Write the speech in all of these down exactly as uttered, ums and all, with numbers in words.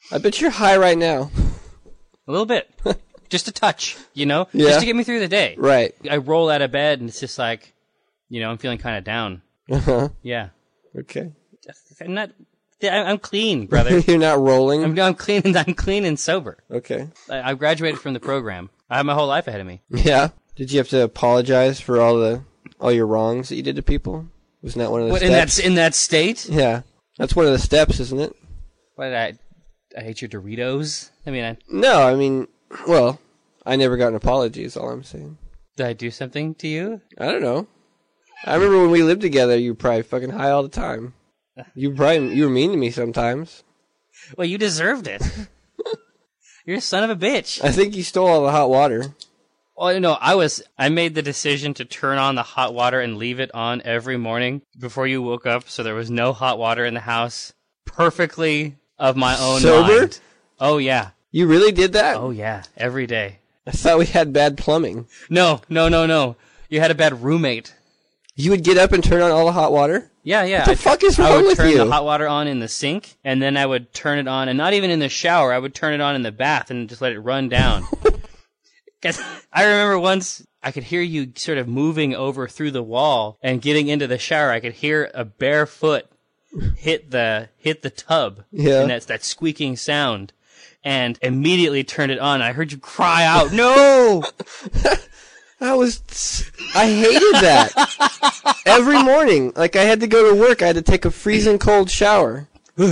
I bet you're high right now. A little bit. Just a touch, you know? Yeah. Just to get me through the day. Right. I roll out of bed and it's just like, you know, I'm feeling kind of down. Uh-huh. Yeah. Okay. I'm not... I'm clean, brother. You're not rolling? I'm, I'm clean and I'm clean and sober. Okay. I, I graduated from the program. I have my whole life ahead of me. Yeah? Did you have to apologize for all the all your wrongs that you did to people? Wasn't that one of the What, steps? in that in that state? Yeah. That's one of the steps, isn't it? What did I... I hate your Doritos? I mean, I, No, I mean, well, I never got an apology is all I'm saying. did I do something to you? I don't know. I remember when we lived together, you were probably fucking high all the time. You probably, you were mean to me sometimes. Well, you deserved it. You're a son of a bitch. I think you stole all the hot water. Well, no, I was. I made the decision to turn on the hot water and leave it on every morning before you woke up, so there was no hot water in the house. Perfectly of my own Sober? mind. Oh yeah. You really did that? Oh yeah. Every day. I thought we had bad plumbing. No, no, no, no. You had a bad roommate. You would get up and turn on all the hot water? Yeah, yeah. What the I, fuck is I wrong would with turn you? the hot water on in the sink, and then I would turn it on, and not even in the shower. I would turn it on in the bath and just let it run down. 'Cause I remember once I could hear you sort of moving over through the wall and getting into the shower. I could hear a bare foot hit the hit the tub, Yeah. and that's that squeaking sound. And immediately turned it on. I heard you cry out, "No!" I was, I hated that. Every morning, like I had to go to work, I had to take a freezing cold shower.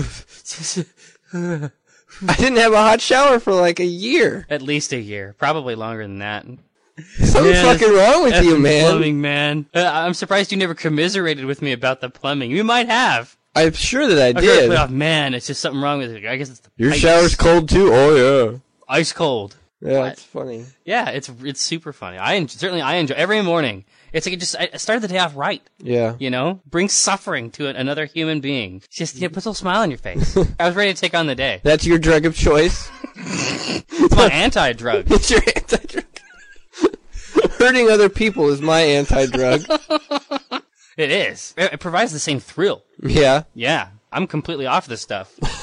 I didn't have a hot shower for like a year. At least a year, probably longer than that. Something's Yeah, fucking wrong with you, effing man. Plumbing, man. Uh, I'm surprised you never commiserated with me about the plumbing. You might have. I'm sure that I I did. heard, oh, man, it's just something wrong with it. I guess it's the Your pipes. shower's cold too? Oh, yeah. Ice cold. Yeah, What? that's funny. Yeah, it's it's super funny. I enjoy, certainly I enjoy every morning. It's like it just I started the day off right. Yeah. You know, bring suffering to an, another human being. Just you know, put a little smile on your face. I was ready to take on the day. That's your drug of choice? It's my anti-drug. It's your anti-drug. Hurting other people is my anti-drug. It is. It, it provides the same thrill. Yeah. Yeah, I'm completely off this stuff.